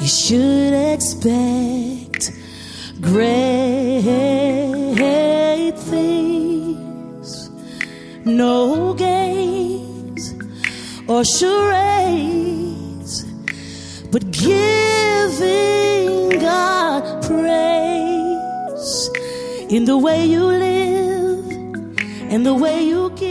should expect great things, no games or charades, but giving God praise in the way you live and the way you give.